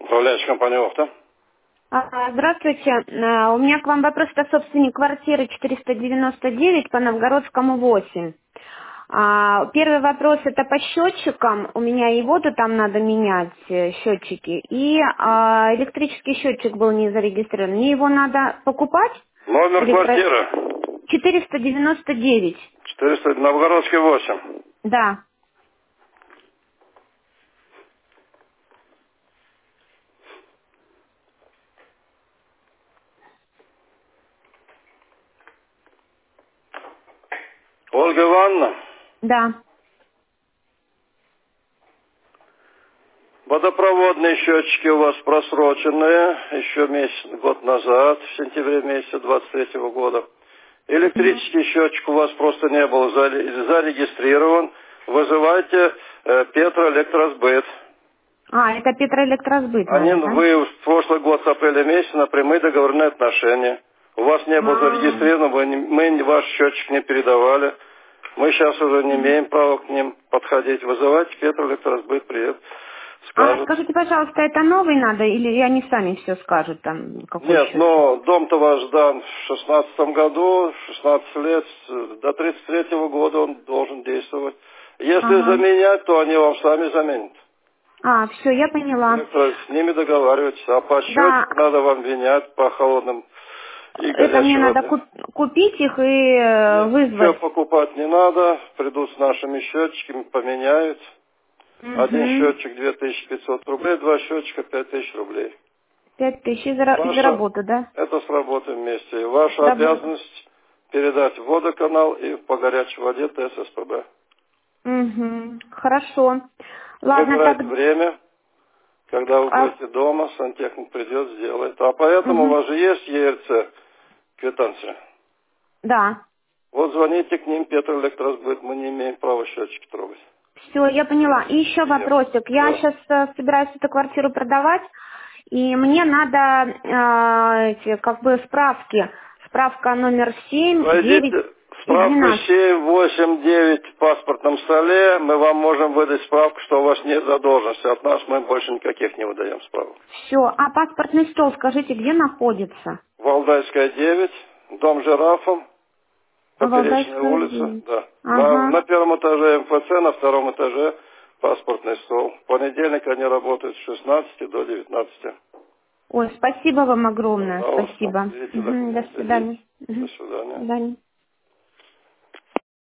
Управляющая компания «Охта». Здравствуйте. У меня к вам вопрос. Это собственник квартиры 499 по Новгородскому 8. Первый вопрос это по счетчикам. У меня и воду там надо менять, счетчики. И электрический счетчик был не зарегистрирован. Мне его надо покупать? Номер Или квартиры 499. 400, Новгородский 8. Да. Ольга Ивановна, Да. водопроводные счетчики у вас просроченные, еще год назад, в сентябре месяце 23 года. Электрический счетчик у вас просто не был зарегистрирован. Вызывайте Петроэлектросбыт. Это Петроэлектросбыт надо, да? Вы в прошлый год с апреля месяца на прямые договорные отношения. У вас не был зарегистрирован, мы ваш счетчик не передавали. Мы сейчас уже не имеем права к ним подходить. Вызывайте Петроэлектросбыт, привет. Скажут. Скажите, пожалуйста, это новый надо или они сами все скажут там? Какой Нет, счет? но дом-то ваш дан в 16 году, 16 лет, до 33 года он должен действовать. Если заменять, то они вам сами заменят. Все, я поняла. С ними договаривайтесь. А по счетчику надо вам менять по холодным и Это мне горячей надо воде. купить их и Ничего вызвать. покупать не надо. Придут с нашими счетчиками, поменяют. Один счетчик 2500 рублей, два счетчика 5000 рублей. 5000 и за работу, да? Это с работы вместе. Ваша обязанность передать в водоканал и по горячей воде ТССПБ. Хорошо. Ладно, Выбирайте время, когда вы будете дома, сантехник придет, сделает. А поэтому у вас же есть ЕРЦ квитанция? Да. Вот звоните к ним, Петроэлектросбыт, мы не имеем права счетчики трогать. Все, я поняла. И еще вопросик. Я сейчас собираюсь эту квартиру продавать, и мне надо справки. Справка номер 7, 9 Войдите и справку 12. 7, 8, 9 в паспортном столе, мы вам можем выдать справку, что у вас нет задолженности от нас, мы больше никаких не выдаем справок. Все. Паспортный стол, скажите, где находится? Валдайская 9, дом Жирафом, Поперечная Валдайская улица, 9. да. На первом этаже МФЦ, на втором этаже паспортный стол. В понедельник они работают с 16 до 19. Ой, спасибо вам огромное. Пожалуйста, Спасибо. берите До документы, идите. свидания. До свидания. До свидания.